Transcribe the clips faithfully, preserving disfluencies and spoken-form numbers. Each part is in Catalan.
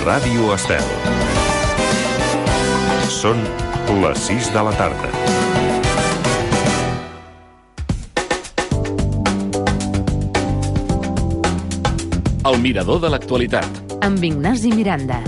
Ràdio Estel. Són les sis de la tarda. El mirador de l'actualitat. Amb Ignasi Miranda.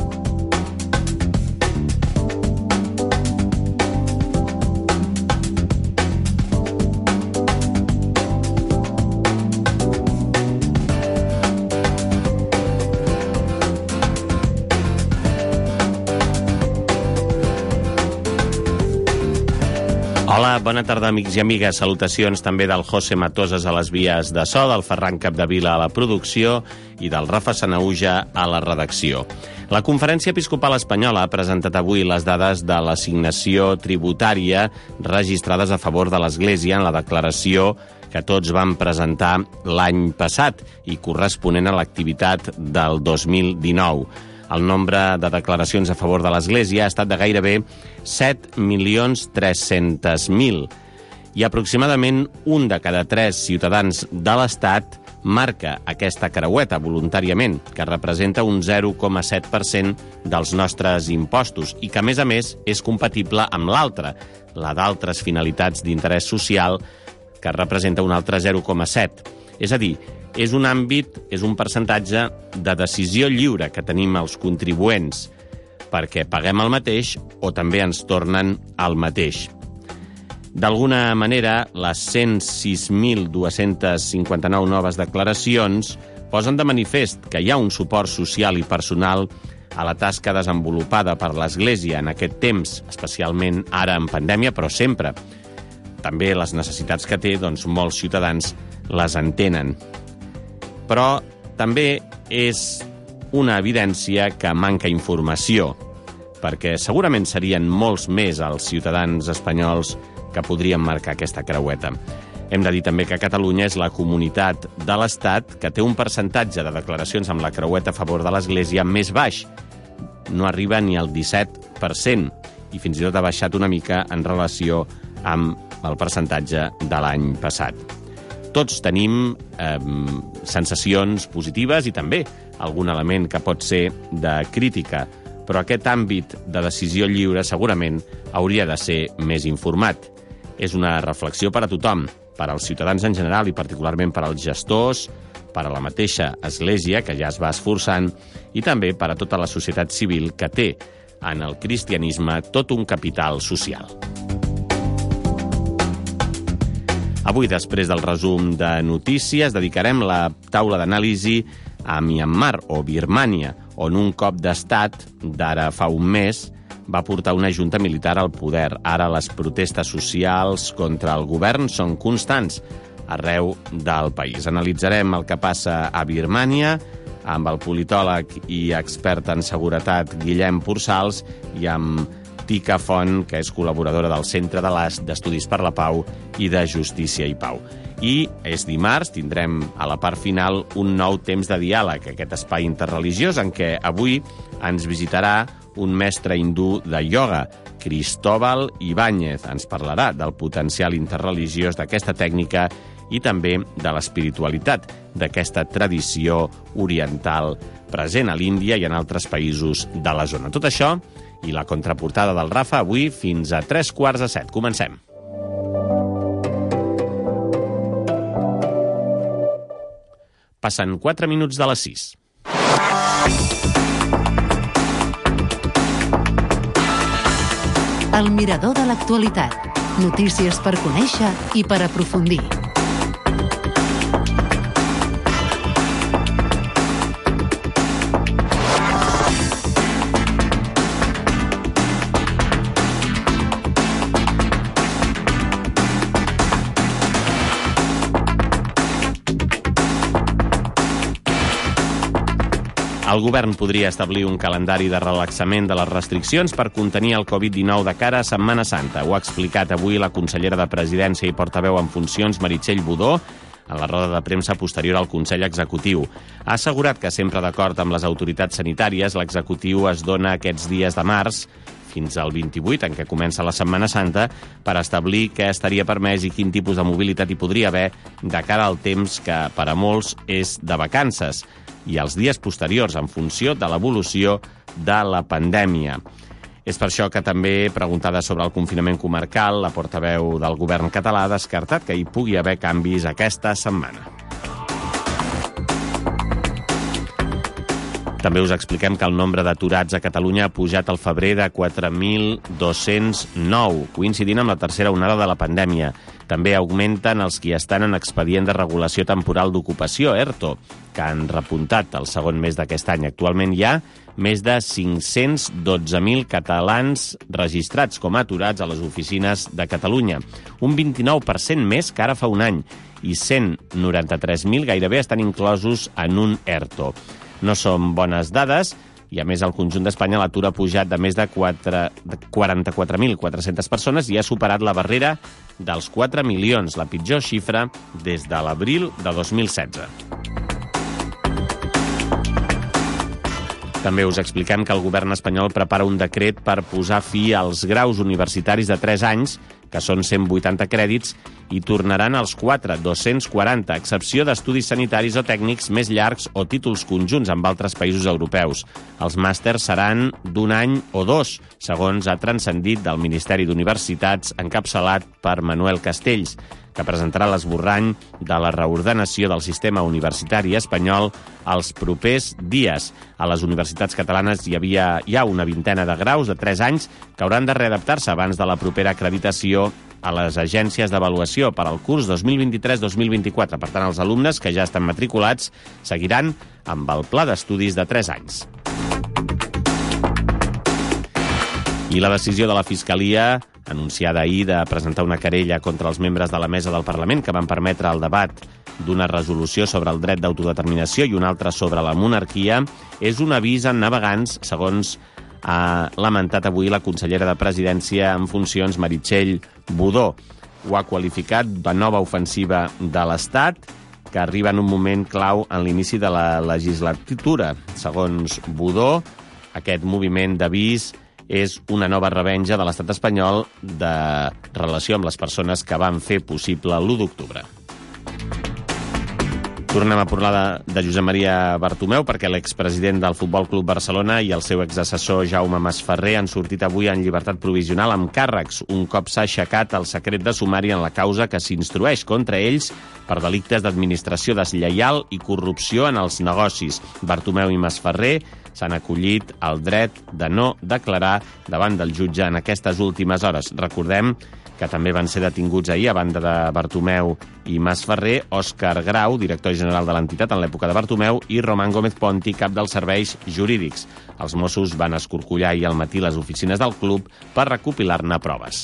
Hola, bona tarda, amics i amigues. Salutacions també del José Matoses a les vies de so, del Ferran Capdevila a la producció i del Rafa Sanauja a la redacció. La Conferència Episcopal Espanyola ha presentat avui les dades de l'assignació tributària registrades a favor de l'Església en la declaració que tots van presentar l'any passat i corresponent a l'activitat del dos mil dinou. El nombre de declaracions a favor de l'Església ha estat de gairebé set milions tres-cents mil i aproximadament un de cada tres ciutadans de l'Estat marca aquesta creueta voluntàriament, que representa un zero coma set per cent dels nostres impostos i que, a més a més, és compatible amb l'altra, la d'altres finalitats d'interès social, que representa un altre zero coma set. És a dir, és un àmbit, és un percentatge de decisió lliure que tenim els contribuents perquè paguem el mateix o també ens tornen el mateix. D'alguna manera, les cent sis mil dos-cents cinquanta-nou noves declaracions posen de manifest que hi ha un suport social i personal a la tasca desenvolupada per l'Església en aquest temps, especialment ara en pandèmia, però sempre. També les necessitats que té, doncs, molts ciutadans les entenen. Però també és una evidència que manca informació, perquè segurament serien molts més els ciutadans espanyols que podrien marcar aquesta creueta. Hem de dir també que Catalunya és la comunitat de l'Estat que té un percentatge de declaracions amb la creueta a favor de l'Església més baix. No arriba ni al disset per cent i fins i tot ha baixat una mica en relació amb el percentatge de l'any passat. Tots tenim eh, sensacions positives i també algun element que pot ser de crítica, però aquest àmbit de decisió lliure segurament hauria de ser més informat. És una reflexió per a tothom, per als ciutadans en general i particularment per als gestors, per a la mateixa Església, que ja es va esforçant, i també per a tota la societat civil que té en el cristianisme tot un capital social. Avui, després del resum de notícies, dedicarem la taula d'anàlisi a Myanmar o Birmània, on un cop d'estat d'ara fa un mes va portar una junta militar al poder. Ara les protestes socials contra el govern són constants arreu del país. Analitzarem el que passa a Birmània amb el politòleg i expert en seguretat Guillem Pursals i amb Tica Font, que és col·laboradora del Centre de l'A S d'Estudis per la Pau i de Justícia i Pau. I és dimarts, tindrem a la part final un nou temps de diàleg, aquest espai interreligiós en què avui ens visitarà un mestre hindú de ioga, Cristóbal Ibáñez. Ens parlarà del potencial interreligiós d'aquesta tècnica i també de l'espiritualitat d'aquesta tradició oriental present a l'Índia i en altres països de la zona. Tot això i la contraportada del Rafa avui fins a tres quarts de set. Comencem. Passen quatre minuts de les sis. El mirador de l'actualitat. Notícies per conèixer i per aprofundir. El govern podria establir un calendari de relaxament de les restriccions per contenir el covid dinou de cara a Setmana Santa. Ho ha explicat avui la consellera de Presidència i portaveu en funcions, Meritxell Budó, en la roda de premsa posterior al Consell Executiu. Ha assegurat que, sempre d'acord amb les autoritats sanitàries, l'executiu es dona aquests dies de març fins al vint-i-vuit, en què comença la Setmana Santa, per establir què estaria permès i quin tipus de mobilitat hi podria haver de cara al temps que, per a molts, és de vacances. i els dies posteriors, en funció de l'evolució de la pandèmia. És per això que també, preguntada sobre el confinament comarcal, la portaveu del govern català ha descartat que hi pugui haver canvis aquesta setmana. També us expliquem que el nombre d'aturats a Catalunya ha pujat al febrer de quatre mil dos-cents nou, coincidint amb la tercera onada de la pandèmia. També augmenten els qui estan en expedient de regulació temporal d'ocupació, ERTO, que han repuntat el segon mes d'aquest any. Actualment hi ha més de cinc-cents dotze mil catalans registrats com a aturats a les oficines de Catalunya, un vint-i-nou per cent més que ara fa un any, i cent noranta-tres mil gairebé estan inclosos en un ERTO. No són bones dades, i a més al conjunt d'Espanya l'atur ha pujat de més de quaranta-quatre mil quatre-centes persones i ha superat la barrera dels quatre milions, la pitjor xifra des de l'abril de dos mil setze. També us expliquem que el govern espanyol prepara un decret per posar fi als graus universitaris de tres anys, que són cent vuitanta crèdits, i tornaran als quatre, dos-cents quaranta, a excepció d'estudis sanitaris o tècnics més llargs o títols conjunts amb altres països europeus. Els màsters seran d'un any o dos, segons ha transcendit del Ministeri d'Universitats, encapçalat per Manuel Castells, que presentarà l'esborrany de la reordenació del sistema universitari espanyol els propers dies. A les universitats catalanes hi havia hi ha una vintena de graus de tres anys que hauran de readaptar-se abans de la propera acreditació a les agències d'avaluació per al curs dos mil vint-i-tres dos mil vint-i-quatre. Per tant, els alumnes que ja estan matriculats seguiran amb el pla d'estudis de tres anys. I la decisió de la Fiscalia, anunciada ahir, de presentar una querella contra els membres de la mesa del Parlament que van permetre el debat d'una resolució sobre el dret d'autodeterminació i una altra sobre la monarquia, és un avís a navegants, segons ha lamentat avui la consellera de Presidència en funcions, Meritxell Budó. Ho ha qualificat de nova ofensiva de l'Estat, que arriba en un moment clau en l'inici de la legislatura. Segons Budó, aquest moviment d'avís és una nova revenja de l'estat espanyol de relació amb les persones que van fer possible l'u d'octubre. Tornem a parlar de, de Josep Maria Bartomeu perquè l'expresident del Futbol Club Barcelona i el seu exassessor Jaume Masferrer han sortit avui en llibertat provisional amb càrrecs un cop s'ha aixecat el secret de sumari en la causa que s'instrueix contra ells per delictes d'administració deslleial i corrupció en els negocis. Bartomeu i Masferrer s'han acollit al dret de no declarar davant del jutge en aquestes últimes hores. Recordem que també van ser detinguts ahir, a banda de Bartomeu i Masferrer, Òscar Grau, director general de l'entitat en l'època de Bartomeu, i Román Gómez Ponti, cap dels serveis jurídics. Els Mossos van escorcollar ahir al matí les oficines del club per recopilar-ne proves.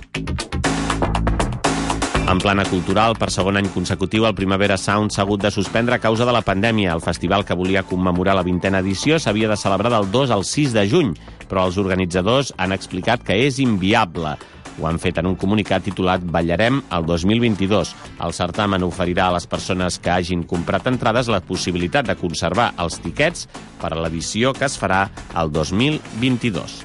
En plana cultural, per segon any consecutiu, el Primavera Sound s'ha hagut de suspendre a causa de la pandèmia. El festival, que volia commemorar la vintena edició, s'havia de celebrar del dos al sis de juny, però els organitzadors han explicat que és inviable. Ho han fet en un comunicat titulat Ballarem el dos mil vint-i-dos. El certamen oferirà a les persones que hagin comprat entrades la possibilitat de conservar els tiquets per a l'edició que es farà el dos mil vint-i-dos.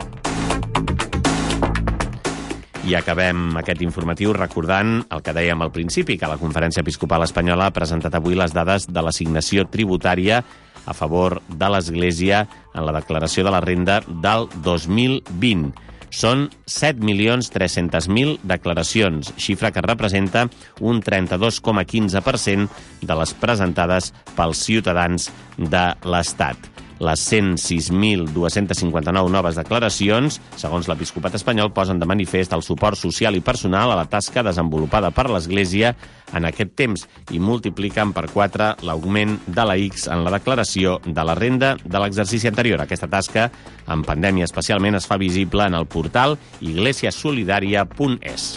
I acabem aquest informatiu recordant el que dèiem al principi, que la Conferència Episcopal Espanyola ha presentat avui les dades de l'assignació tributària a favor de l'Església en la declaració de la renda del dos mil vint. Són set milions tres-cents mil declaracions, xifra que representa un trenta-dos coma quinze per cent de les presentades pels ciutadans de l'Estat. Les cent sis mil dos-cents cinquanta-nou noves declaracions, segons l'Episcopat espanyol, posen de manifest el suport social i personal a la tasca desenvolupada per l'Església en aquest temps i multipliquen per quatre l'augment de la X en la declaració de la renda de l'exercici anterior. Aquesta tasca, en pandèmia especialment, es fa visible en el portal iglesiasolidaria punt es.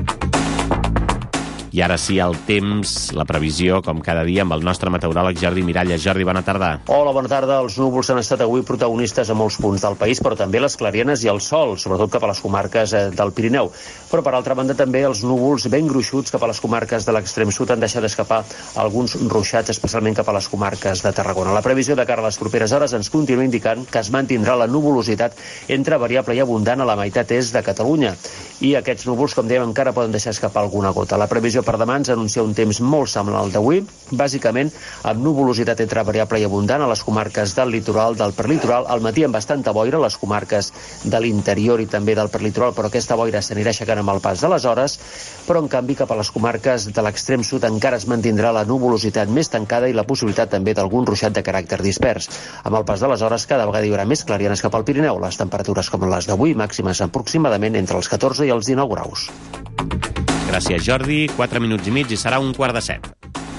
I ara sí, el temps, la previsió, com cada dia, amb el nostre meteoròleg Jordi Miralles. Jordi, bona tarda. Hola, bona tarda. Els núvols han estat avui protagonistes a molts punts del país, però també les clarianes i el sol, sobretot cap a les comarques del Pirineu. Però, per altra banda, també els núvols ben gruixuts cap a les comarques de l'extrem sud han deixat escapar alguns ruixats, especialment cap a les comarques de Tarragona. La previsió de cara a les properes hores ens continua indicant que es mantindrà la nuvolositat entre variable i abundant a la meitat est de Catalunya. I aquests núvols, com dèiem, encara poden deixar escapar alguna gota. La previsió per demà ens anuncia un temps molt semblant al d'avui, bàsicament amb nuvolositat entre variable i abundant a les comarques del litoral, del perlitoral, al matí amb bastanta boira a les comarques de l'interior i també del perlitoral, però aquesta boira s'anirà aixecant amb el pas de les hores, però en canvi cap a les comarques de l'extrem sud encara es mantindrà la nuvolositat més tancada i la possibilitat també d'algun ruixat de caràcter dispers. Amb el pas de les hores cada vegada hi haurà més clarianes cap al Pirineu, les temperatures com les d'avui, màximes aproximadament entre els catorze i els dinou graus. Gràcies, Jordi. Quatre minuts i mig i serà un quart de set.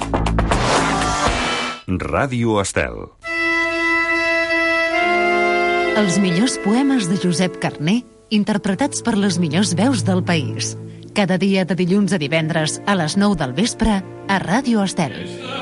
Ràdio Estel. Els millors poemes de Josep Carner, interpretats per les millors veus del país. Cada dia de dilluns a divendres a les nou del vespre a Ràdio Estel.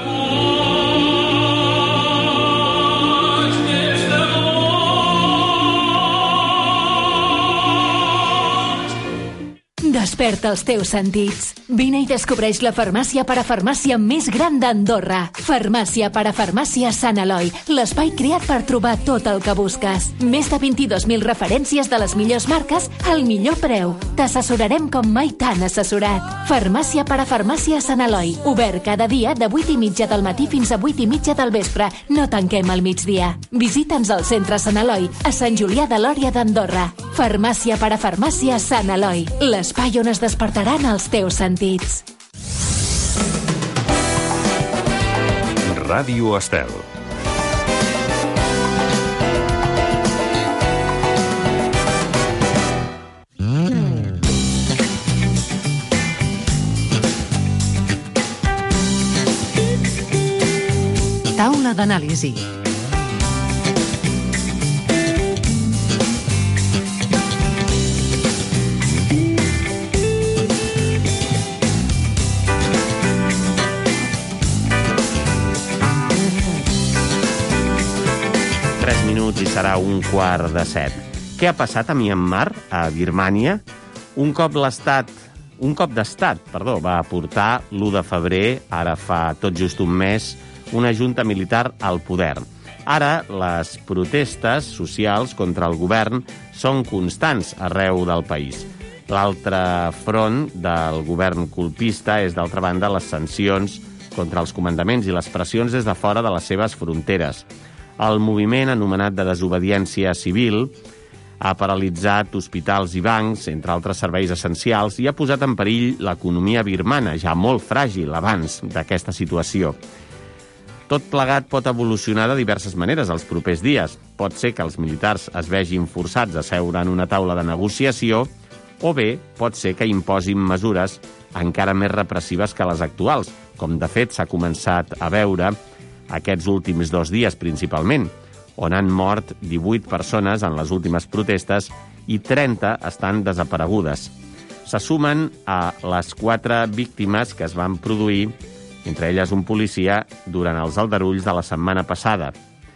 Desperta els teus sentits. Vine i descobreix la farmàcia parafarmàcia més gran d'Andorra. Farmàcia parafarmàcia Sant Eloi, l'espai creat per trobar tot el que busques. Més de vint-i-dos mil referències de les millors marques al millor preu. T'assessorarem com mai t'han assessorat. Farmàcia parafarmàcia Sant Eloi, obert cada dia de vuit i mitja del matí fins a vuit i mitja del vespre. No tanquem al migdia. Visita'ns al centre Sant Eloi, a Sant Julià de Lòria d'Andorra. Farmàcia parafarmàcia Sant Eloi, l'espai on es despertaran els teus sentits. Ràdio Estel. Taula d'anàlisi. I serà un quart de set. Què ha passat a Myanmar, a Birmània? Un cop l'estat, un cop d'estat, perdó, va aportar l'u de febrer, ara fa tot just un mes, una junta militar al poder. Ara, les protestes socials contra el govern són constants arreu del país. L'altre front del govern colpista és, d'altra banda, les sancions contra els comandaments i les pressions des de fora de les seves fronteres. El moviment anomenat de desobediència civil ha paralitzat hospitals i bancs, entre altres serveis essencials, i ha posat en perill l'economia birmana, ja molt fràgil abans d'aquesta situació. Tot plegat pot evolucionar de diverses maneres els propers dies. Pot ser que els militars es vegin forçats a seure en una taula de negociació o bé pot ser que imposin mesures encara més repressives que les actuals, com de fet s'ha començat a veure aquests últims dos dies principalment, on han mort divuit persones en les últimes protestes i trenta estan desaparegudes. Se sumen a les quatre víctimes que es van produir, entre elles un policia, durant els aldarulls de la setmana passada.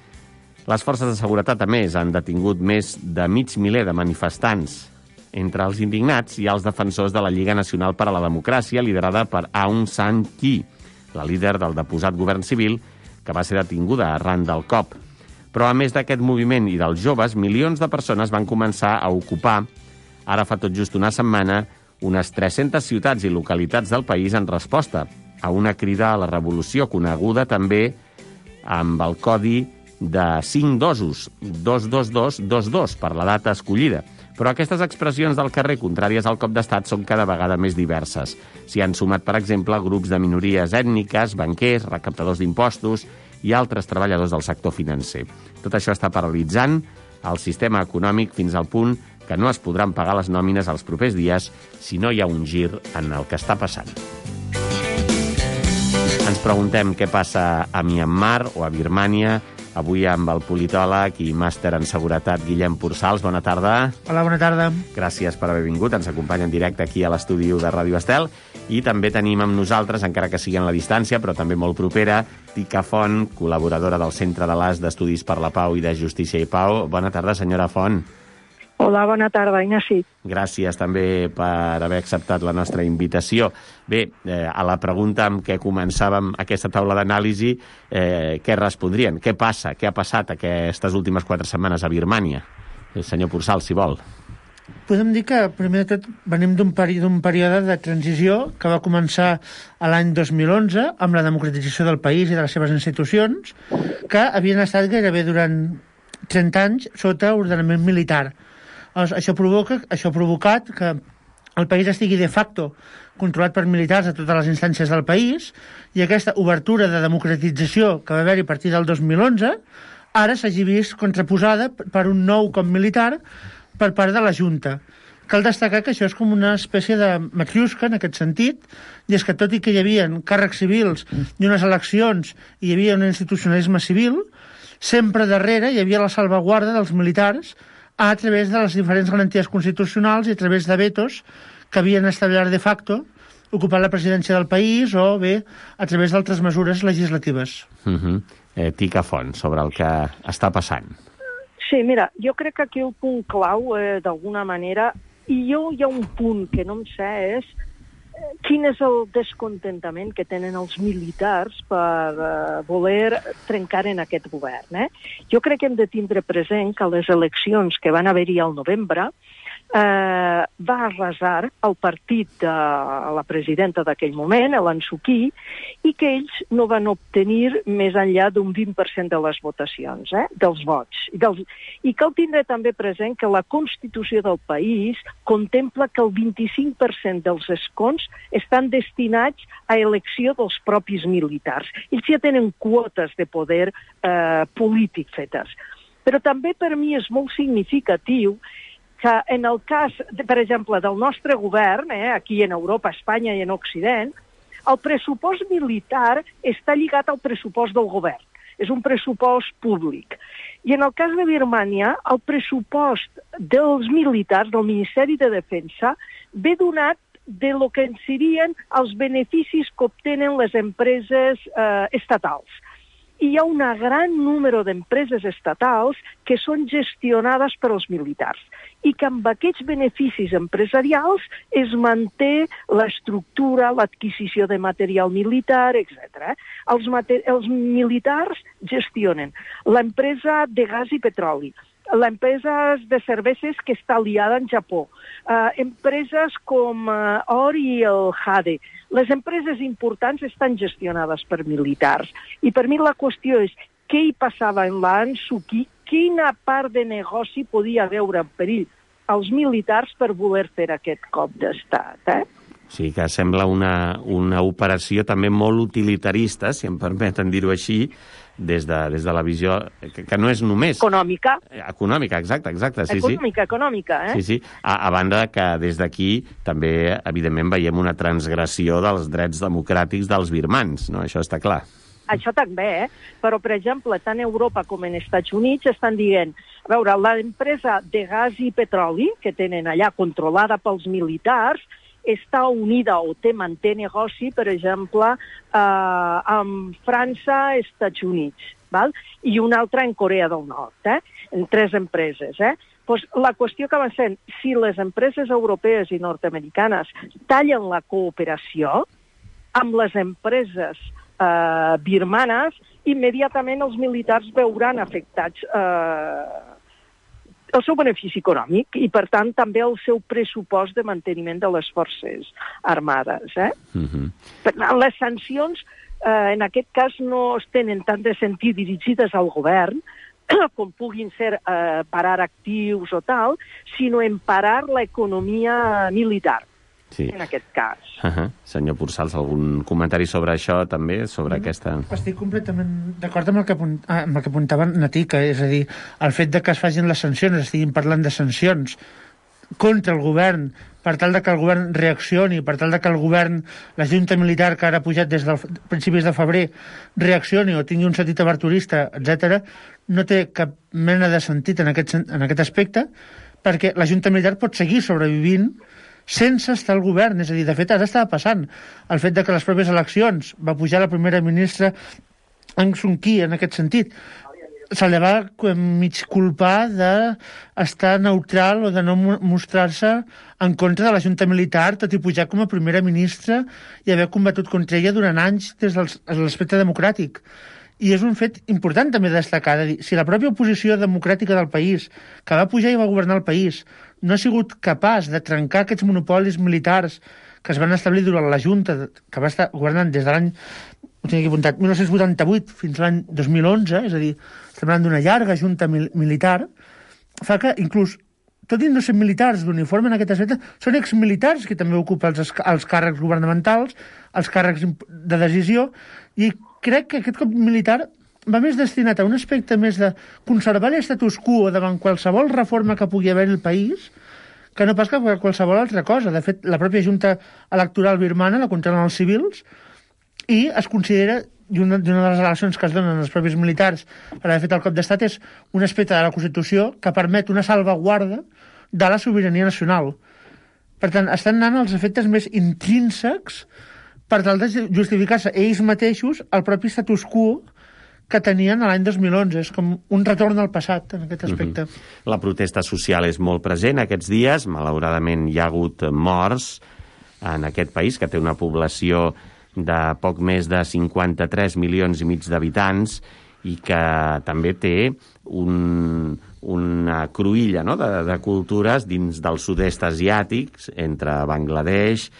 Les forces de seguretat, a més, han detingut més de mig miler de manifestants. Entre els indignats hi ha els defensors de la Lliga Nacional per a la Democràcia, liderada per Aung San Suu Kyi, la líder del deposat govern civil, que va ser detinguda arran del cop. Però a més d'aquest moviment i dels joves, milions de persones van començar a ocupar, ara fa tot just una setmana, unes tres-centes ciutats i localitats del país en resposta a una crida a la revolució, coneguda també amb el codi de cinc dosos, dos dos dos dos dos, per la data escollida. Però aquestes expressions del carrer contràries al cop d'estat són cada vegada més diverses. S'hi han sumat, per exemple, grups de minories ètniques, banquers, recaptadors d'impostos i altres treballadors del sector financer. Tot això està paralitzant el sistema econòmic fins al punt que no es podran pagar les nòmines els propers dies si no hi ha un gir en el que està passant. Ens preguntem què passa a Myanmar o a Birmània, avui amb el politòleg i màster en seguretat Guillem Pursals. Bona tarda. Hola, bona tarda. Gràcies per haver vingut. Ens acompanya en directe aquí a l'estudi de Ràdio Estel. I també tenim amb nosaltres, encara que sigui en la distància, però també molt propera, Tica Font, col·laboradora del Centre de l'A S d'Estudis per la Pau i de Justícia i Pau. Bona tarda, senyora Font. Hola, bona tarda, Ignasi. Gràcies també per haver acceptat la nostra invitació. Bé, eh, a la pregunta amb què començàvem aquesta taula d'anàlisi, eh, què respondrien? Què passa? Què ha passat aquestes últimes quatre setmanes a Birmània? El senyor Pursal, si vol. Podem dir que, primer de tot, venim d'un període de transició que va començar a l'any dos mil onze amb la democratització del país i de les seves institucions, que havien estat gairebé durant trenta anys sota ordenament militar. Això provoca, això ha provocat que el país estigui de facto controlat per militars a totes les instàncies del país, i aquesta obertura de democratització que va haver-hi a partir del dos mil onze ara s'hagi vist contraposada per un nou cop militar per part de la Junta. Cal destacar que això és com una espècie de matriusca en aquest sentit, i és que tot i que hi havia càrrecs civils i unes eleccions i hi havia un institucionalisme civil, sempre darrere hi havia la salvaguarda dels militars a través de les diferents garanties constitucionals i a través de vetos que havien establert de facto ocupant la presidència del país o bé a través d'altres mesures legislatives. Uh-huh. eh, Tica Font, sobre el que està passant. Sí, mira, jo crec que aquí el punt clau, eh, d'alguna manera, i jo hi ha un punt que no em sé, és eh, quin és el descontentament que tenen els militars per eh, voler trencar en aquest govern. Eh? Jo crec que hem de tindre present que les eleccions que van haver-hi al novembre eh, va arrasar el partit de la presidenta d'aquell moment, l'Aung San Suu Kyi, i que ells no van obtenir més enllà d'un vint per cent de les votacions, eh, dels vots. I, dels... I cal tindre també present que la Constitució del país contempla que el vint-i-cinc per cent dels escons estan destinats a elecció dels propis militars. Ells ja tenen quotes de poder eh, polític fetes. Però també per mi és molt significatiu que en el cas, de, per exemple, del nostre govern, eh, aquí en Europa, Espanya i en Occident, el pressupost militar està lligat al pressupost del govern. És un pressupost públic. I en el cas de Birmània, el pressupost dels militars, del Ministeri de Defensa, ve donat de lo que en serien els beneficis que obtenen les empreses eh, estatals. I hi ha un gran número d'empreses estatals que són gestionades per als militars i que amb aquests beneficis empresarials es manté l'estructura, l'adquisició de material militar, etcètera. Els, els militars gestionen l'empresa de gas i petroli, l'empresa de cerveses que està aliada en Japó, eh, empreses com eh, Or i el Jade. Les empreses importants estan gestionades per militars. I per mi la qüestió és què hi passava en l'Aung San Suu Kyi, quina part de negoci podia veure en perill als militars per voler fer aquest cop d'estat, eh? Sí, que sembla una, una operació també molt utilitarista, si em permeten dir-ho així, des de, des de la visió, que, que no és només... Econòmica. Econòmica, exacte, exacte. Sí, econòmica, sí. econòmica, eh? Sí, sí. A, a banda que des d'aquí també, evidentment, veiem una transgressió dels drets democràtics dels birmans, no? Això està clar. Això també, eh? Però, per exemple, tant Europa com en Estats Units estan dient, a veure, l'empresa de gas i petroli que tenen allà controlada pels militars està unida o té, manté negoci, per exemple, eh, amb França, Estats Units, val? I una altra en Corea del Nord, eh? En tres empreses. Eh? Pues la qüestió que va ser, si les empreses europees i nord-americanes tallen la cooperació amb les empreses eh, birmanes, immediatament els militars veuran afectats eh, el seu benefici econòmic i, per tant, també el seu pressupost de manteniment de les forces armades. Eh? Uh-huh. Per tant, les sancions, eh, en aquest cas, no es tenen tant de sentit dirigides al govern, com puguin ser eh, parar actius o tal, sinó en parar l'economia militar. Sí. En aquest cas. Uh-huh. Senyor Pursals, algun comentari sobre això també, sobre mm. aquesta... Estic completament d'acord amb el que, apunt... amb el que apuntava Natica, és a dir, el fet de que es facin les sancions, estiguin parlant de sancions contra el govern, per tal de que el govern reaccioni, per tal de que el govern, la Junta Militar que ara ha pujat des dels principis de febrer, reaccioni o tingui un sentit aberturista, etcètera, no té cap mena de sentit en aquest, en aquest aspecte, perquè la Junta Militar pot seguir sobrevivint sense estar al govern. És a dir, de fet, ara estava passant el fet de que les pròpies eleccions va pujar la primera ministra Aung San Suu Kyi en aquest sentit. Se li va mig culpar d'estar neutral o de no mostrar-se en contra de la Junta Militar, tot i pujar com a primera ministra i haver combatut contra ella durant anys des de l'aspecte democràtic. I és un fet important també destacar, de dir, si la pròpia oposició democràtica del país, que va pujar i va governar el país, no ha sigut capaç de trencar aquests monopolis militars que es van establir durant la Junta, que va estar governant des de l'any, ho tinc aquí apuntat, mil nou-cents vuitanta-vuit fins l'any dos mil onze, és a dir, estem parlant d'una llarga junta mil militar, fa que inclús, tot i no ser militars d'uniforme en aquest aspecte, són exmilitars que també ocupen els, els càrrecs governamentals, els càrrecs de decisió, i crec que aquest cop militar va més destinat a un aspecte més de conservar l'estatus quo davant qualsevol reforma que pugui haver al país, que no pas que qualsevol altra cosa. De fet, la pròpia Junta Electoral birmana la controlen els civils i es considera, i una, una de les relacions que es donen als propis militars per haver fet el cop d'estat, és un aspecte de la Constitució que permet una salvaguarda de la sobirania nacional. Per tant, estan anant els efectes més intrínsecs per tal de justificar-se ells mateixos el propi status quo que tenien l'any dos mil onze. És com un retorn al passat, en aquest aspecte. Mm-hmm. La protesta social és molt present aquests dies. Malauradament hi ha hagut morts en aquest país, que té una població de poc més de cinquanta-tres milions i mig d'habitants i que també té un, una cruïlla, no?, de, de cultures dins del sud-est asiàtic, entre Bangladesh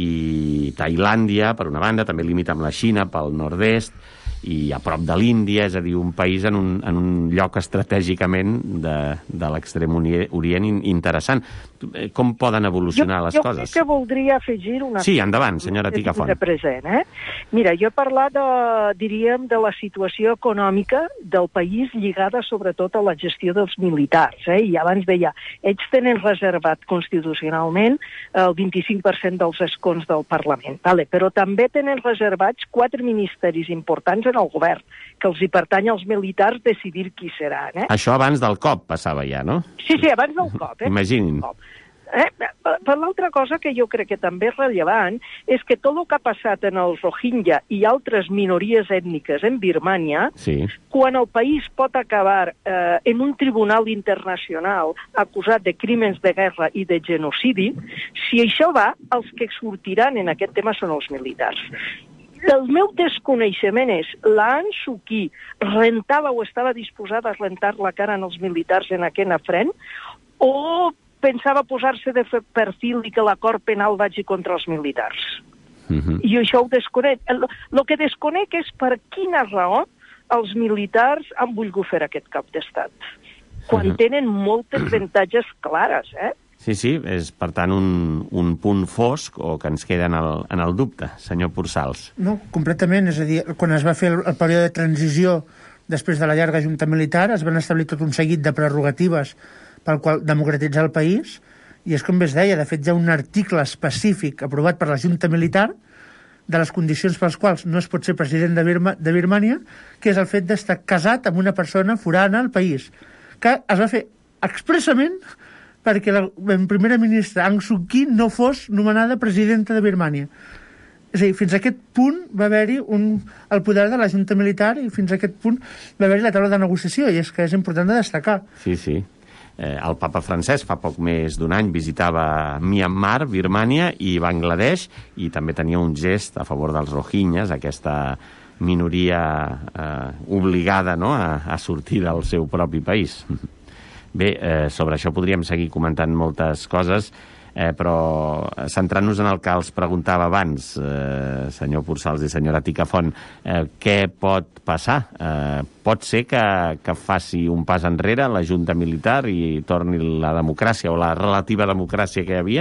i Tailàndia, per una banda, també limita amb la Xina pel nord-est, i a prop de l'Índia, és a dir, un país en un, en un lloc estratègicament de, de l'extrem orient interessant. Com poden evolucionar jo, les jo coses? Jo crec que voldria afegir una... Sí, endavant, senyora Ticafont. Present, eh? Mira, jo he parlat, de, diríem, de la situació econòmica del país lligada sobretot a la gestió dels militars, eh? I abans deia, ells tenen reservat constitucionalment el vint-i-cinc per cent dels escons del Parlament, vale? Però també tenen reservats quatre ministeris importants en el govern, que els hi pertany als militars decidir qui seran. Eh? Això abans del cop passava ja, no? Sí, sí, abans del cop. Eh? Imaginin. Eh? Per l'altra cosa que jo crec que també és rellevant és que tot el que ha passat en els Rohingya i altres minories ètniques en Birmània, sí, quan el país pot acabar eh, en un tribunal internacional acusat de crímens de guerra i de genocidi, si això va, els que sortiran en aquest tema són els militars. El meu desconeixement és, la Aung Suu Kyi rentava o estava disposada a rentar la cara en els militars en aquest afrent, o pensava posar-se de perfil i que l'acord penal vagi contra els militars? Mm-hmm. I això ho desconec. El, el que desconec és per quina raó els militars han volgut fer aquest cop d'estat, quan mm-hmm. tenen moltes avantatges clares, eh? Sí, sí, és per tant un, un punt fosc o que ens queda en el, en el dubte, senyor Pursals. No, completament, és a dir, quan es va fer el, el període de transició després de la llarga junta militar es van establir tot un seguit de prerrogatives pel qual democratitzar el país, i és com bé es deia, de fet hi ha un article específic aprovat per la junta militar de les condicions pels quals no es pot ser president de, Birma, de Birmània, que és el fet d'estar casat amb una persona forana al país, que es va fer expressament perquè la primera ministra Aung Suu Kyi no fos nomenada presidenta de Birmània. És a dir, fins a aquest punt va haver-hi un, el poder de la junta militar i fins a aquest punt va haver-hi la taula de negociació, i és que és important de destacar. Sí, sí. Eh, el papa francès fa poc més d'un any visitava Myanmar, Birmània i Bangladesh, i també tenia un gest a favor dels rohingyes, aquesta minoria eh, obligada, no?, a, a sortir del seu propi país. Bé, eh, sobre això podríem seguir comentant moltes coses, eh, però centrant-nos en el que els preguntava abans, eh, senyor Pursals i senyora Ticafont, eh, què pot passar? Eh, pot ser que, que faci un pas enrere la junta militar i torni la democràcia o la relativa democràcia que hi havia?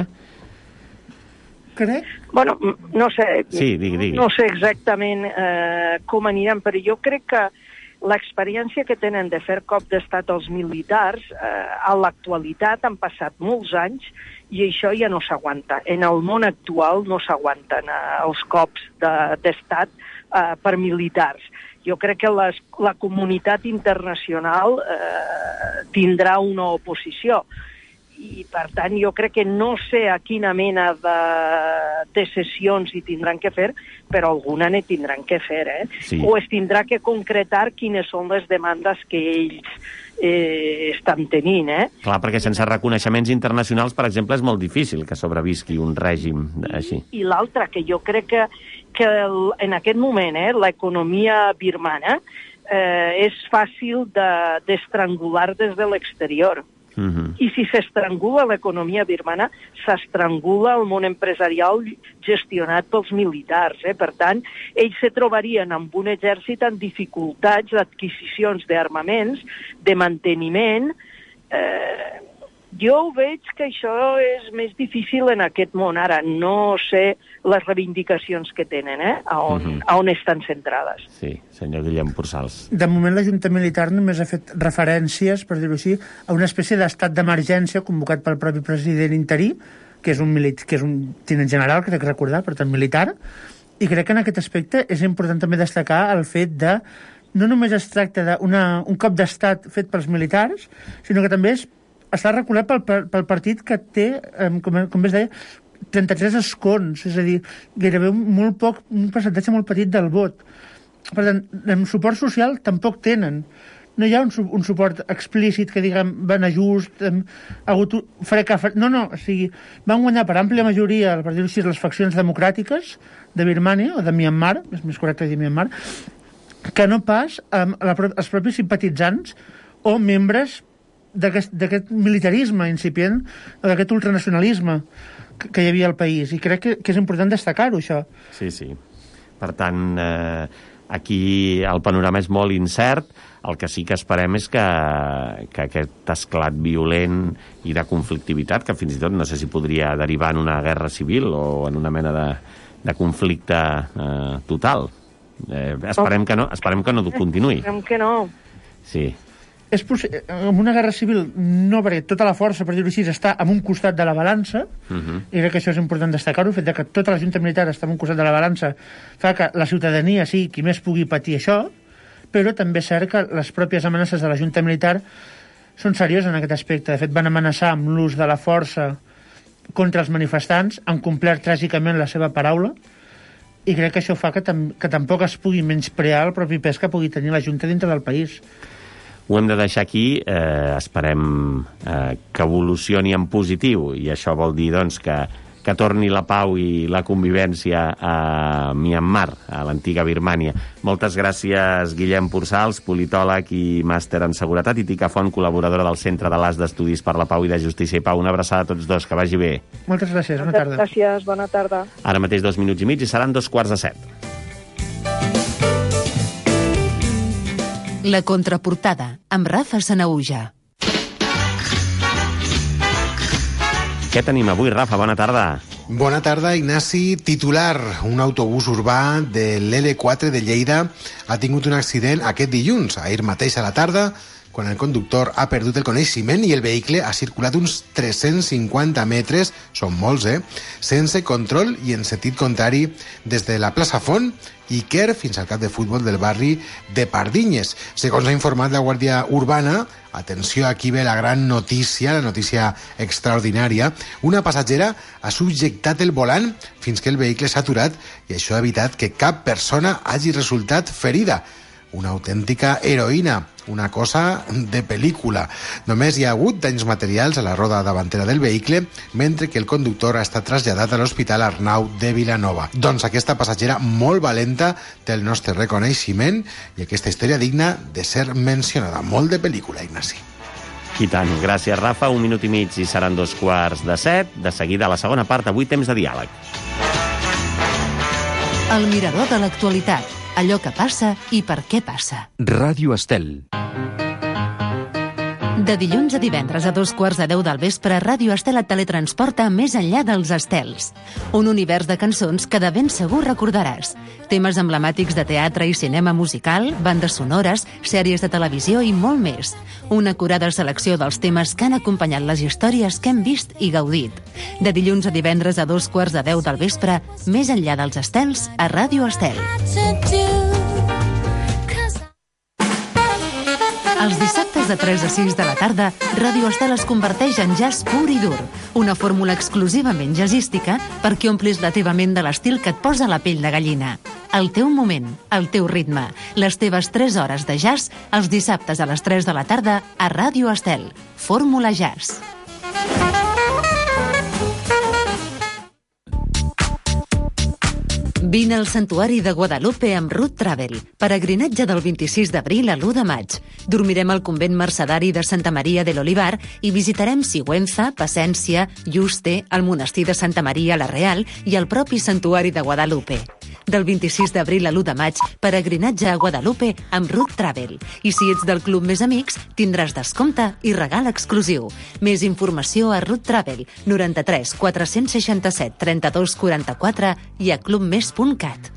Crec? Bueno, no sé, sí, digui, digui. No sé exactament eh, com aniran, però jo crec que l'experiència que tenen de fer cop d'estat els militars, eh, a l'actualitat han passat molts anys i això ja no s'aguanta. En el món actual no s'aguanten eh, els cops d'estat de, eh, per militars. Jo crec que les, la comunitat internacional eh, tindrà una oposició. I, per tant, jo crec que no sé a quina mena de, de sessions hi tindran que fer, però alguna ne tindran que fer, eh? Sí. O es tindrà que concretar quines són les demandes que ells eh, estan tenint, eh? Clar, perquè sense reconeixements internacionals, per exemple, és molt difícil que sobrevisqui un règim així. I, i l'altra, que jo crec que, que el, en aquest moment, eh, l'economia birmana eh, és fàcil de, d'estrangular des de l'exterior. Uh-huh. I si s'estrangula l'economia birmana, s'estrangula el món empresarial gestionat pels militars. Eh? Per tant, ells se trobarien amb un exèrcit en dificultats d'adquisicions d'armaments, de manteniment. Eh, jo veig que això és més difícil en aquest món. Ara, no sé les reivindicacions que tenen, eh? a, on, uh-huh. a on estan centrades. Sí, senyor Guillem Pursals. De moment la Junta Militar només ha fet referències, per dir-ho així, a una espècie d'estat d'emergència convocat pel propi president interí, que és un, milit, que és un tinent general, crec recordar, per tant militar, i crec que en aquest aspecte és important també destacar el fet de no només es tracta d'un cop d'estat fet pels militars, sinó que també és, està recollit pel, pel partit que té, com, com es deia, trenta-tres escons, és a dir, gairebé un, molt poc, un percentatge molt petit del vot. Per tant, en suport social tampoc tenen. No hi ha un, un suport explícit que diguem van a just, hem hagut freca... No, no, o sigui, van guanyar per àmplia majoria, per dir-ho així, les faccions democràtiques de Birmània, o de Myanmar, és més correcte dir Myanmar, que no pas amb la, els propis simpatitzants o membres d'aquest militarisme incipient o d'aquest ultranacionalisme que, que hi havia al país. I crec que, que és important destacar-ho, això. Sí, sí. Per tant, eh, aquí el panorama és molt incert. El que sí que esperem és que, que aquest esclat violent i de conflictivitat, que fins i tot no sé si podria derivar en una guerra civil o en una mena de, de conflicte eh, total. Eh, esperem que no, esperem que no continuï. Esperem que no. Sí. És en una guerra civil no, perquè tota la força, per dir-ho així, està en un costat de la balança, uh-huh. i crec que això és important destacar-ho, el fet de que tota la Junta Militar està en un costat de la balança fa que la ciutadania sigui qui més pugui patir això, però també és cert que les pròpies amenaces de la Junta Militar són serioses en aquest aspecte. De fet, van amenaçar amb l'ús de la força contra els manifestants, han complert tràgicament la seva paraula, i crec que això fa que, tam que tampoc es pugui menysprear el propi pes que pugui tenir la Junta dintre del país. Ho hem de deixar aquí, eh, esperem eh, que evolucioni en positiu, i això vol dir doncs, que, que torni la pau i la convivència a Myanmar, a l'antiga Birmània. Moltes gràcies, Guillem Pursals, politòleg i màster en seguretat, i Tica Font, col·laboradora del Centre de l'As d'Estudis per la Pau i de Justícia i Pau. Una abraçada a tots dos, que vagi bé. Moltes gràcies, bona tarda. Gràcies, bona tarda. Ara mateix dos minuts i mig i seran dos quarts de set. La contraportada, amb Rafa Sanahuja. Què tenim avui, Rafa? Bona tarda. Bona tarda, Ignasi. Titular: un autobús urbà de l'L quatre de Lleida ha tingut un accident aquest dilluns, ahir mateix a la tarda, quan el conductor ha perdut el coneixement i el vehicle ha circulat uns tres-cents cinquanta metres, són molts, eh?, sense control i en sentit contrari des de la plaça Font i Quer fins al camp de futbol del barri de Pardinyes. Segons ha informat la Guàrdia Urbana, atenció, aquí ve la gran notícia, la notícia extraordinària, una passatgera ha subjectat el volant fins que el vehicle s'ha aturat i això ha evitat que cap persona hagi resultat ferida. Una autèntica heroïna, una cosa de pel·lícula. Només hi ha hagut danys materials a la roda davantera del vehicle, mentre que el conductor ha estat traslladat a l'Hospital Arnau de Vilanova. Doncs aquesta passatgera molt valenta té el nostre reconeixement i aquesta història digna de ser mencionada. Molt de pel·lícula, Ignasi. I tant. Gràcies, Rafa. Un minut i mig i seran dos quarts de set. De seguida, a la segona part, avui temps de diàleg. El mirador de l'actualitat. Allò que passa i per què passa. Ràdio Estel. De dilluns a divendres a dos quarts de deu del vespre, Ràdio Estel et teletransporta més enllà dels estels. Un univers de cançons que de ben segur recordaràs. Temes emblemàtics de teatre i cinema musical, bandes sonores, sèries de televisió i molt més. Una acurada selecció dels temes que han acompanyat les històries que hem vist i gaudit. De dilluns a divendres a dos quarts de deu del vespre, més enllà dels estels, a Ràdio Estel. Els dissabtes de tres a sis de la tarda, Ràdio Estel es converteix en jazz pur i dur, una fórmula exclusivament jazzística perquè omplis la teva ment de l'estil que et posa la pell de gallina. El teu moment, el teu ritme, les teves tres hores de jazz, els dissabtes a les tres de la tarda a Ràdio Estel. Fórmula Jazz. Vine al Santuari de Guadalupe amb Ruth Travel, peregrinatge del vint-i-sis d'abril a l'u de maig. Dormirem al convent mercedari de Santa Maria de l'Olivar i visitarem Sigüenza, Pacència, Yuste, el monestir de Santa Maria la Real i el propi Santuari de Guadalupe. Del vint-i-sis d'abril a l'u de maig, peregrinatge a Guadalupe amb Ruth Travel. I si ets del Club Més Amics, tindràs descompte i regal exclusiu. Més informació a Ruth Travel, noranta-tres quatre-cents seixanta-set trenta-dos quaranta-quatre i a clubmes punt cat.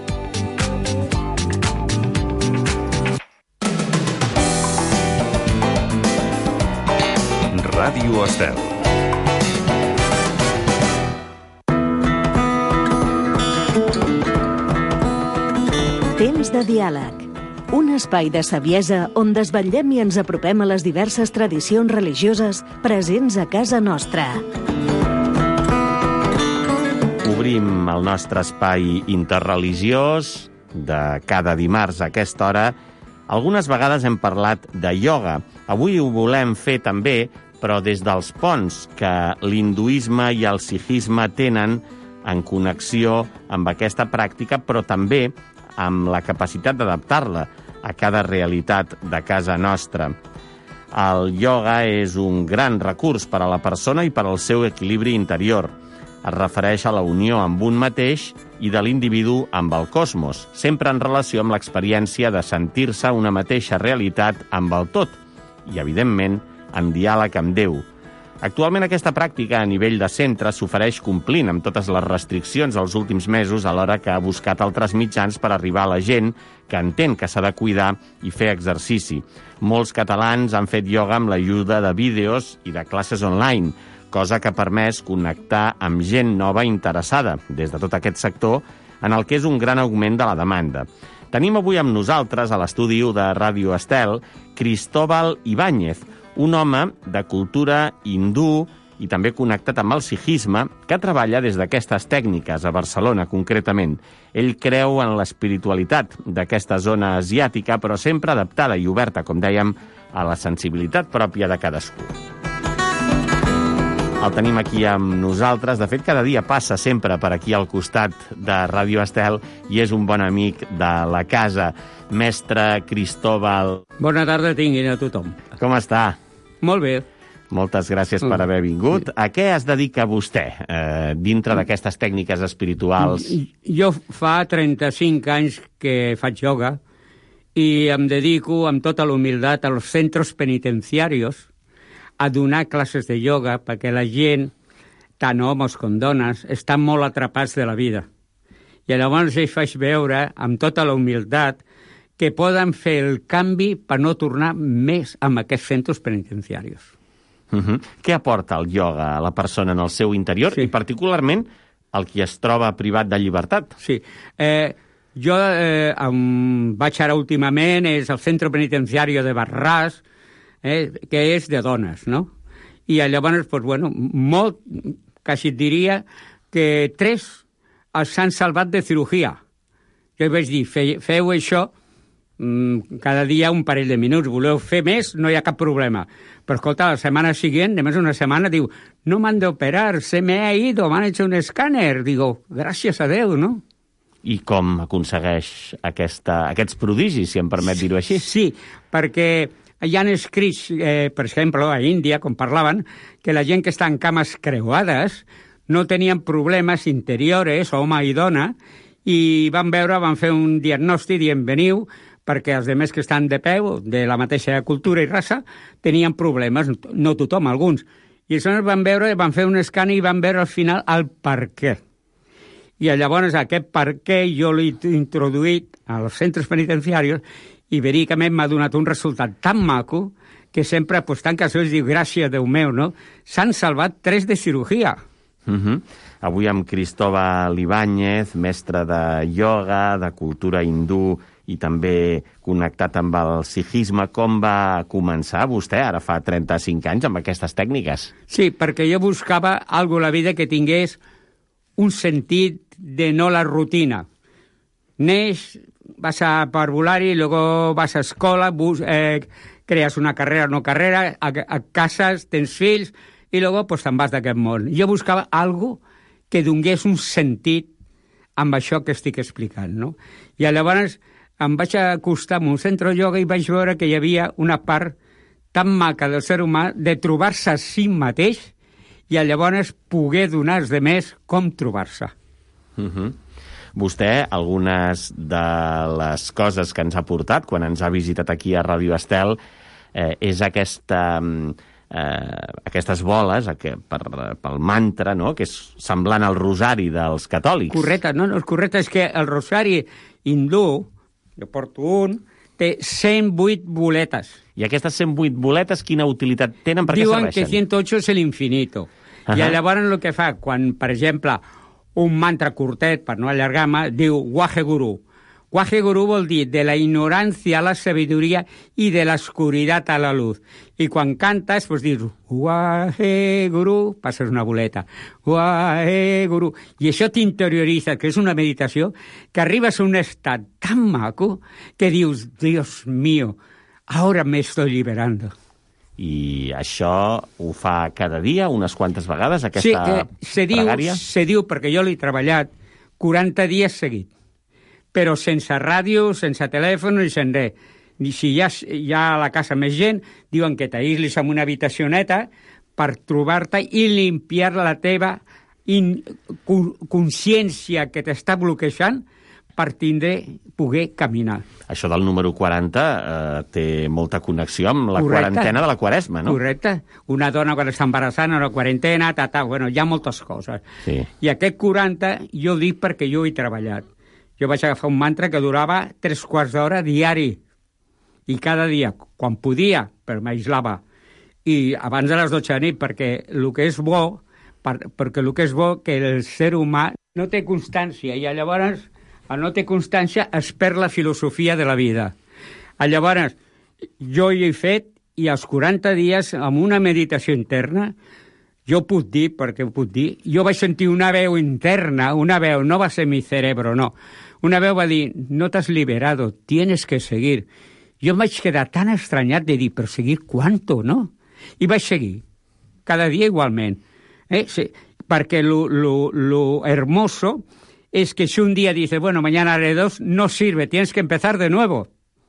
Ràdio Estel. Temps de diàleg. Un espai de saviesa on desvetllem i ens apropem a les diverses tradicions religioses presents a casa nostra. Obrim el nostre espai interreligiós de cada dimarts a aquesta hora. Algunes vegades hem parlat de ioga. Avui ho volem fer també, però des dels ponts que l'hinduisme i el sikhisme tenen en connexió amb aquesta pràctica, però també amb la capacitat d'adaptar-la a cada realitat de casa nostra. El ioga és un gran recurs per a la persona i per al seu equilibri interior. Es refereix a la unió amb un mateix i de l'individu amb el cosmos, sempre en relació amb l'experiència de sentir-se una mateixa realitat amb el tot i, evidentment, en diàleg amb Déu. Actualment aquesta pràctica a nivell de centre s'ofereix complint amb totes les restriccions dels últims mesos, alhora que ha buscat altres mitjans per arribar a la gent que entén que s'ha de cuidar i fer exercici. Molts catalans han fet ioga amb l'ajuda de vídeos i de classes online, cosa que ha permès connectar amb gent nova interessada des de tot aquest sector, en el que és un gran augment de la demanda. Tenim avui amb nosaltres, a l'estudi de Ràdio Estel, Cristóbal Ibáñez, un home de cultura hindú i també connectat amb el sikhisme, que treballa des d'aquestes tècniques a Barcelona, concretament. Ell creu en l'espiritualitat d'aquesta zona asiàtica, però sempre adaptada i oberta, com dèiem, a la sensibilitat pròpia de cadascú. El tenim aquí amb nosaltres. De fet, cada dia passa sempre per aquí al costat de Ràdio Estel i és un bon amic de la casa. Mestre Cristóbal. Bona tarda tinguin a tothom. Com està? Molt bé. Moltes gràcies per haver vingut. A què es dedica vostè eh, dintre d'aquestes tècniques espirituals? Jo fa trenta-cinc anys que faig ioga i em dedico amb tota la humilitat als centres penitenciaris a donar classes de ioga perquè la gent, tant homes com dones, estan molt atrapats de la vida. I llavors ells faig veure, amb tota la humilitat, que poden fer el canvi per no tornar més amb aquests centres penitenciaris. Uh-huh. Què aporta el ioga a la persona en el seu interior, sí, i particularment el qui es troba privat de llibertat? Sí. Eh, jo eh, em vaig ara últimament, és el centre penitenciari de Barràs, eh, que és de dones, no? I llavors, pues, bueno, molt, quasi et diria que tres els han salvat de cirurgia. Jo vaig dir, fe, feu això cada dia un parell de minuts, voleu fer més, no hi ha cap problema. Però escolta, la setmana següent, només una setmana, diu, no m'han d'operar, se me ha ido, m'han hecho un escàner. Digo, gràcies a Déu, no? I com aconsegueix aquesta, aquests prodigis, si em permet dir-ho així? Sí, perquè hi han escrits, eh, per exemple, a Índia, com parlaven, que la gent que està en cames creuades no tenien problemes interiores, home i dona, i van veure, van fer un diagnòstic dient, veniu, perquè els demés que estan de peu, de la mateixa cultura i raça, tenien problemes, no tothom, alguns. I aleshores van veure, van fer un escàner i van veure al final el per què. I llavors aquest per què jo l'he introduït als centres penitenciaris i verídicament m'ha donat un resultat tan maco que sempre, pues, tan casual, diu, gràcies, Déu meu, no? S'han salvat tres de cirurgia. Uh-huh. Avui amb Cristóbal Ibáñez, mestre de ioga, de cultura hindú i també connectat amb el sikhisme. Com va començar vostè, ara fa trenta-cinc anys, amb aquestes tècniques? Sí, perquè jo buscava alguna a la vida que tingués un sentit de no la rutina. Neix, vas a parvulari, luego vas a escola, bus, eh, creas una carrera o no carrera, a, a cases, tens fills, i luego pues, te'n vas d'aquest món. Jo buscava algo que donés un sentit amb això que estic explicant, no? I llavors em vaig acostar a un centre de ioga i vaig veure que hi havia una part tan maca del ser humà de trobar-se a si mateix i llavors poder donar als demés com trobar-se. Uh-huh. Vostè, algunes de les coses que ens ha portat quan ens ha visitat aquí a Ràdio Estel eh, és aquesta, eh, aquestes boles que, per, pel mantra, no?, que és semblant al rosari dels catòlics. Correcte, no, no, correcte, és que el rosari hindú, jo porto un, té cent vuit boletes. I aquestes cent vuit boletes, quina utilitat tenen? Per què Diuen serveixen? que ciento ocho és l'infinito. Uh-huh. I llavors el que fa, quan, per exemple, un mantra curtet, per no allargar-me, diu Waheguru. Waheguru vol dir de la ignorància a la sabidoria i de l'oscuritat a la luz. I quan cantes, doncs dius Waheguru, passes una boleta. Waheguru. I això t'interioritza, que és una meditació, que arribes a un estat tan maco que dius, Dios mío, ahora me estoy liberando. I això ho fa cada dia, unes quantes vegades, aquesta sí, eh, se diu, pregària? Se diu, perquè jo l'he treballat, quaranta dies seguit, però sense ràdio, sense telèfon i sense res. I si hi ha, hi ha a la casa més gent, diuen que t'aïslis en una habitacioneta per trobar-te i limpiar la teva in, consciència que t'està bloquejant per tindre, poder caminar. Això del número quaranta eh, té molta connexió amb la Correcte. quarantena de la Quaresma, no? Correcte. Una dona quan està embarassant, una quarantena, ta, ta, bueno, hi ha moltes coses. Sí. I aquest quaranta jo ho dic perquè jo he treballat. Jo vaig agafar un mantra que durava tres quarts d'hora diari. I cada dia, quan podia, però m'aislava. I abans de les dotze de nit, perquè el que és bo, per, perquè el que és bo que el ser humà no té constància, i llavors al no té constància es perd la filosofia de la vida. Llavors, jo hi he fet, i als quaranta dies, amb una meditació interna, jo puc dir, perquè ho puc dir, jo vaig sentir una veu interna, una veu, no va ser mi cerebro, no. Una veu va dir, no t'has liberado, tienes que seguir. Jo em vaig quedar tan estranyat de dir, però seguir quanto, no? I vaig seguir, cada dia igualment. Eh? Sí, perquè lo, lo, lo hermoso es que si un día dices, bueno, mañana haré dos, no sirve, tienes que empezar de nuevo.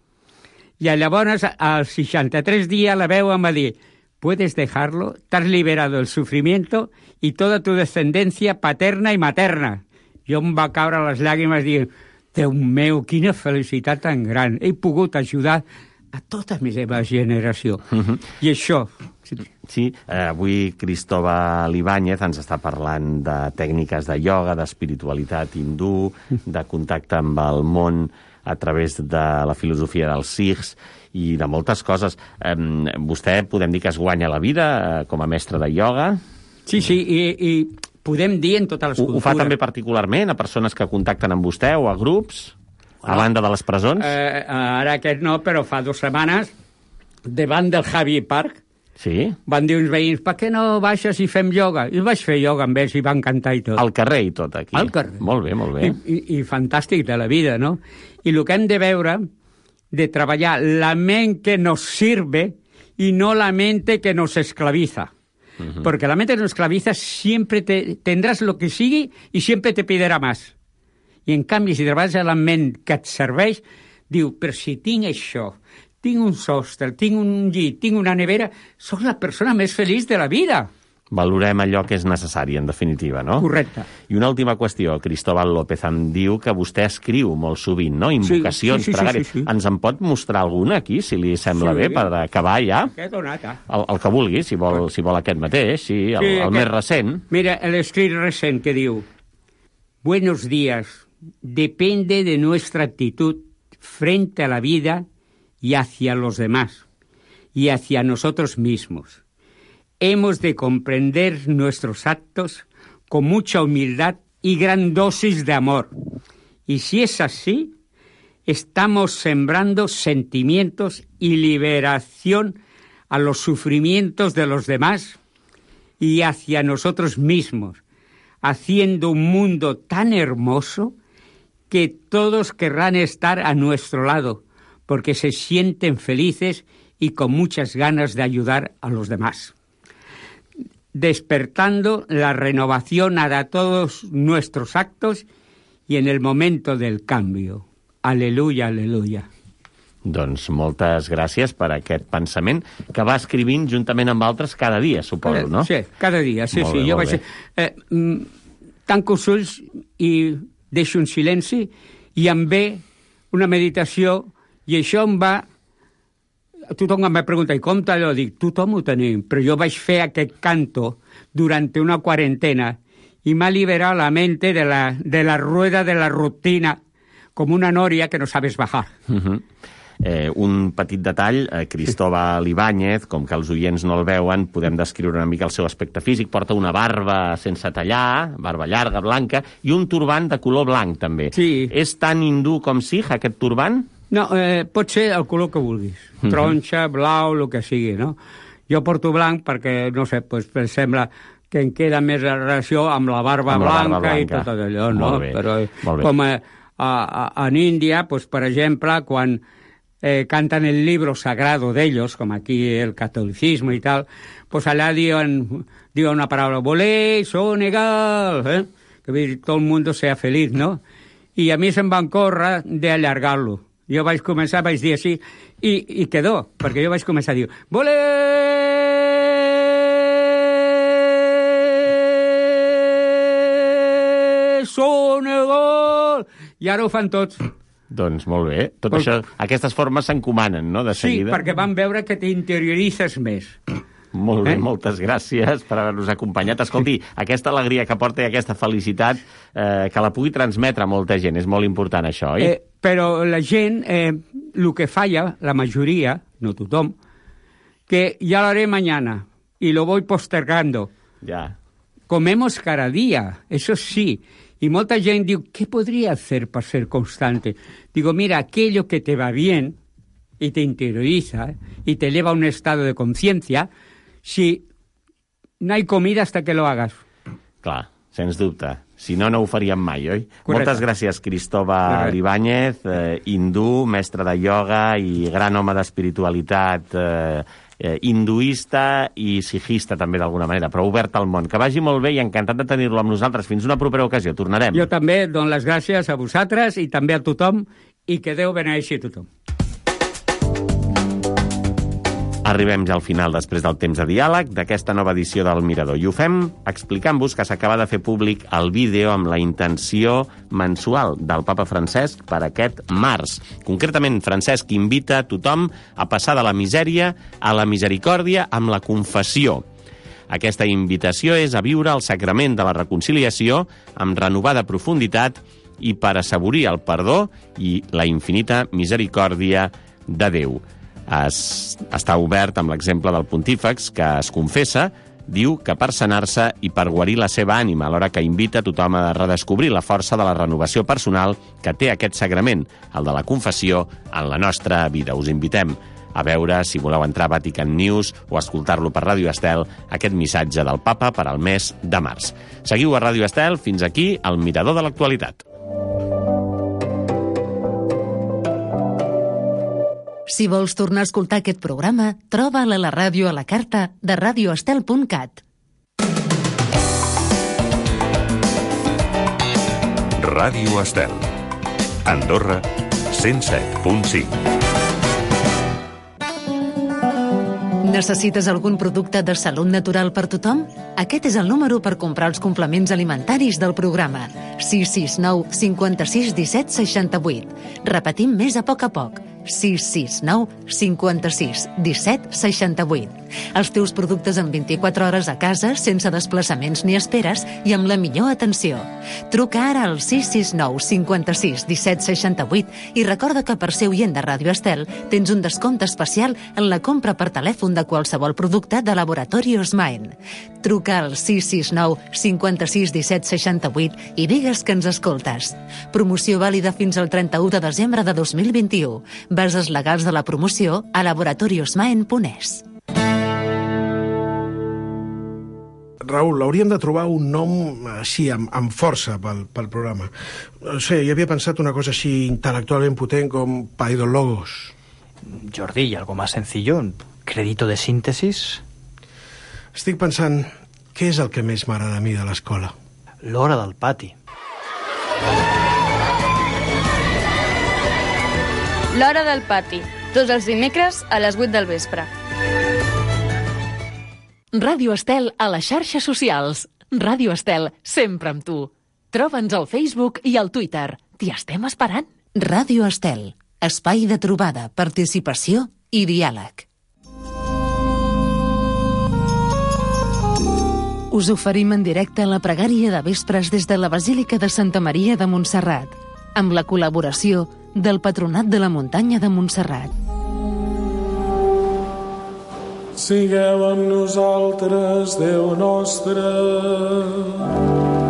Y llavors, als seixanta-tres días, la veu em va dir, puedes dejarlo, t'has liberado del sufrimiento y toda tu descendencia paterna y materna. Jo em va caure les llàgrimes i dir, Déu meu, quina felicitat tan gran. He pogut ajudar a tota la meva generació. Uh-huh. I això... Sí, eh, avui Cristóbal Ibáñez ens està parlant de tècniques de ioga, d'espiritualitat hindú, de contacte amb el món a través de la filosofia dels sikhs i de moltes coses. Eh, vostè podem dir que es guanya la vida eh, com a mestre de ioga? Sí, sí, i, i podem dir en totes les ho, cultures. Ho fa també particularment a persones que contacten amb vostè o a grups, a banda de les presons? Eh, ara aquest no, però fa dues setmanes, davant del Javi Park, sí? Van dir uns veïns, per què no baixes i fem ioga? I vaig fer ioga amb ells i van cantar i tot. Al carrer i tot, aquí? Al carrer. Molt bé, molt bé. I, i, i fantàstic de la vida, no? I el que hem de veure, de treballar la ment que nos sirve y no la mente que nos esclaviza. Uh-huh. Porque la mente que nos esclaviza siempre te, tendrás lo que sigui y siempre te pedirà más. I en canvi, si treballes a la ment que et serveix, diu, però si tinc això, tinc un sostre, tinc un llit, tinc una nevera, sóc la persona més feliç de la vida. Valorem allò que és necessari, en definitiva, no? Correcte. I una última qüestió. Cristóbal López em diu que vostè escriu molt sovint, no? Invocacions, sí, sí, sí, pregàries. Sí, sí, sí. Ens en pot mostrar alguna aquí, si li sembla sí. bé, per acabar ja? Aquest donat, eh? El, el que vulgui, si vol, si vol aquest mateix, sí, el, sí, el aquest... més recent. Mira, l'escrit recent que diu Buenos días. Depende de nuestra actitud frente a la vida y hacia los demás y hacia nosotros mismos. Hemos de comprender nuestros actos con mucha humildad y gran dosis de amor. Y si es así, estamos sembrando sentimientos y liberación a los sufrimientos de los demás y hacia nosotros mismos, haciendo un mundo tan hermoso que todos querrán estar a nuestro lado, porque se sienten felices y con muchas ganas de ayudar a los demás. Despertando la renovación a todos nuestros actos y en el momento del cambio. Aleluya, aleluya. Doncs moltes gràcies per aquest pensament que va escrivint juntament amb altres cada dia, suposo, no? Sí, cada dia, sí, molt sí. Bé, jo vaig dir, eh, tanco els ulls i deixo un silenci i em ve una meditació i això em va... Tothom em va preguntar, i com t'allò? Dic, tothom ho tenim, però jo vaig fer aquest canto durant una quarantena i m'ha liberat la mente de la, de la rueda de la rutina, com una noria que no sabes bajar. Uh-huh. Eh, un petit detall, eh, Cristóbal Ibáñez, com que els oients no el veuen, podem descriure una mica el seu aspecte físic, porta una barba sense tallar, barba llarga, blanca, i un turbant de color blanc, també. Sí. És tan hindú com Sikh, aquest turbant? No, eh, pot ser el color que vulguis. Uh-huh. Taronja, blau, el que sigui, no? Jo porto blanc perquè, no sé, pues, em sembla que em queda més relació amb la barba, amb la blanca, barba blanca i tot allò, no? Molt bé, però, molt bé. Com a, a, a, en Índia, pues, per exemple, quan eh, cantan el libro sagrado d'ells, com aquí el catolicisme i tal, pues allà diuen, diuen una paraula, volé, sonegal, eh? Que vull dir, tot el món sea feliç, no? I a mi se'm van córrer d'allargar-lo. Jo vaig començar, vaig dir així, i, i quedó, perquè jo vaig començar a dir, volé Sonegal! I ara ho fan tots. Doncs molt bé. Tot Però... això, aquestes formes s'encomanen, no?, de seguida. Sí, perquè van veure que t'interioritzes més. Molt bé, eh? moltes gràcies per haver-nos acompanyat. Escolti, aquesta alegria que porta i aquesta felicitat, eh, que la pugui transmetre a molta gent. És molt important, això, oi? Eh, però la gent, eh, el que falla, la majoria, no tothom, que ya lo haré mañana y lo voy postergando. Ya. Comemos cada día, eso sí. Y molta gent diu, ¿qué podría hacer para ser constante? Digo, mira, aquello que te va bien y te interioriza y te eleva a un estado de conciencia, si no hay comida hasta que lo hagas. Clar, sens dubte. Si no, no ho faríem mai, oi? Correcte. Moltes gràcies, Cristóbal Ibáñez, eh, hindú, mestre de ioga i gran home d'espiritualitat eh, eh, hinduista i sijista, també, d'alguna manera, però obert al món. Que vagi molt bé i encantat de tenir-lo amb nosaltres. Fins una propera ocasió. Tornarem. Jo també dono les gràcies a vosaltres i també a tothom i que Déu beneixi a tothom. Arribem ja al final, després del temps de diàleg, d'aquesta nova edició del Mirador. I ho fem explicant-vos que s'acaba de fer públic el vídeo amb la intenció mensual del papa Francesc per aquest març. Concretament, Francesc invita a tothom a passar de la misèria a la misericòrdia amb la confessió. Aquesta invitació és a viure el sacrament de la reconciliació amb renovada profunditat i per assaborir el perdó i la infinita misericòrdia de Déu. Es, està obert amb l'exemple del pontífex que es confessa, diu que per sanar-se i per guarir la seva ànima, alhora que invita a tothom a redescobrir la força de la renovació personal que té aquest sagrament, el de la confessió, en la nostra vida. Us invitem a veure, si voleu entrar a Vatican News o escoltar-lo per Ràdio Estel, aquest missatge del papa per al mes de març. Seguiu a Ràdio Estel, fins aquí, el Mirador de l'actualitat. Si vols tornar a escoltar aquest programa, troba'l a la ràdio a la carta de radio estel punt cat. Ràdio Estel. Andorra, cent set punt cinc. Necessites algun producte de salut natural per tothom? Aquest és el número per comprar els complements alimentaris del programa. sis sis nou cinquanta-sis disset seixanta-vuit. Repetim més a poc a poc. sis sis nou cinquanta-sis disset seixanta-vuit. Els teus productes en vint-i-quatre hores a casa, sense desplaçaments ni esperes i amb la millor atenció. Truca ara al sis sis nou cinquanta-sis disset seixanta-vuit i recorda que per ser oient de Ràdio Estel tens un descompte especial en la compra per telèfon de qualsevol producte de Laboratori Osmaen. Truca al sis sis nou cinquanta-sis disset seixanta-vuit i digues que ens escoltes. Promoció vàlida fins al trenta-u de desembre de dos mil vint-i-u. Bases legals de la promoció a laboratori osmaen punt es. Raül, hauríem de trobar un nom així, amb, amb força pel, pel programa. No sé, jo havia pensat una cosa així intel·lectualment potent com Paidologos. Jordi, ¿y algo más sencillo? ¿Crédito de síntesis? Estic pensant, què és el que més m'agrada a mi de l'escola? L'hora del pati. L'Hora del Pati, tots els dimecres a les vuit del vespre. Ràdio Estel a les xarxes socials. Ràdio Estel, sempre amb tu. Troba'ns al Facebook i al Twitter. T'hi estem esperant. Ràdio Estel, espai de trobada, participació i diàleg. Us oferim en directe la pregària de vespres des de la Basílica de Santa Maria de Montserrat, amb la col·laboració del Patronat de la Muntanya de Montserrat. Sigueu amb nosaltres, Déu nostre,